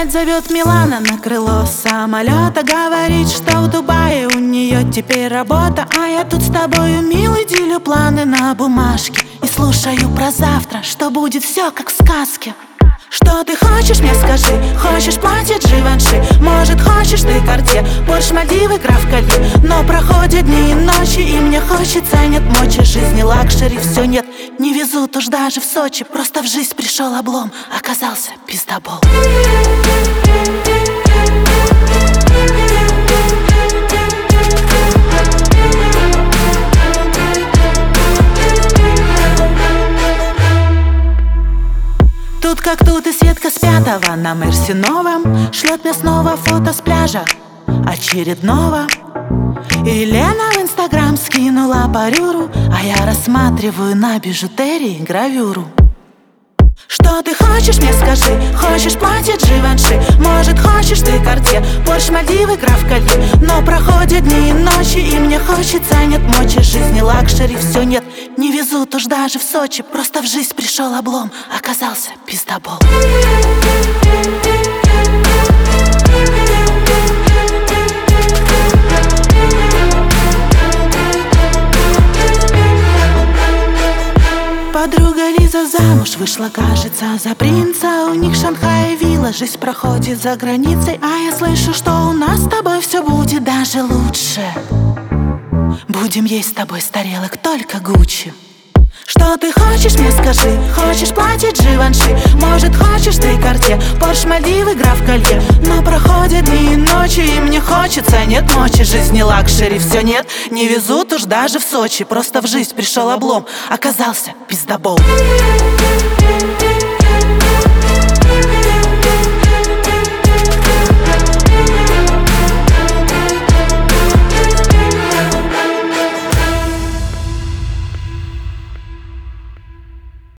опять зовет Милана на крыло самолета. Говорит, что в Дубае у нее теперь работа. А я тут с тобою, милый, делю планы на бумажке и слушаю про завтра, что будет все как в сказке. Что ты хочешь, мне скажи? Хочешь платье Givenchy? Может, хочешь ты Cartier, Porsche, Мальдивы, граф Колье? Но проходят дни и ночи, и мне хочется, нет мочи. Жизни лакшери все нет, не везут уж даже в Сочи. Просто в жизнь пришел облом, оказался пиздобол. Тут как тут и Светка с пятого на Мерсе новом шлет мне снова фото с пляжа очередного. И Лена в Инстаграм скинула парюру, а я рассматриваю на бижутерии гравюру. Что ты хочешь, мне скажи? Хочешь платье Givenchy? Может, хочешь ты Cartier, Porsche, Мальдивы, граф Колье? Но проходят дни и ночи, и мне хочется, нет мочи. Жизни лакшери все нет, не везут уж даже в Сочи. Просто в жизнь пришел облом, оказался пиздобол. Подруга Лиза замуж вышла, кажется, за принца. У них Шанхай вилла, жизнь проходит за границей. А я слышу, что у нас с тобой все будет даже лучше. Будем есть с тобой с тарелок только Гуччи. Что ты хочешь, мне скажи? Хочешь платье Givenchy? Может, хочешь ты Cartier, Porsche, Мальдивы, граф Колье? Но проходят дни и ночи, и мне хочется, нет мочи. Жизни лакшери все нет, не везут уж даже в Сочи. Просто в жизнь пришел облом, оказался пиздобол.